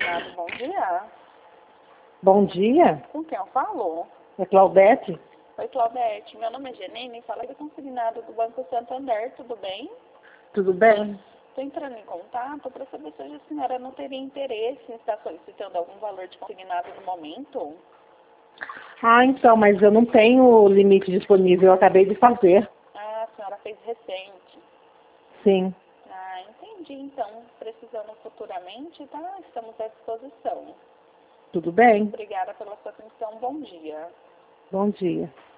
consignado, bom dia. Bom dia, Com quem eu falo? é Claudete. Oi, Claudete. Meu nome é Janine, fala do consignado do Banco Santander, tudo bem? Tudo bem? Estou entrando em contato para saber se a senhora não teria interesse em estar solicitando algum valor de consignado no momento. Ah, então, mas eu não tenho limite disponível, eu acabei de fazer. Ah, a senhora fez recente. Sim, Ah, entendi. Então, precisando futuramente, tá? Estamos à disposição. tudo bem? Obrigada pela sua atenção. Bom dia. Bom dia.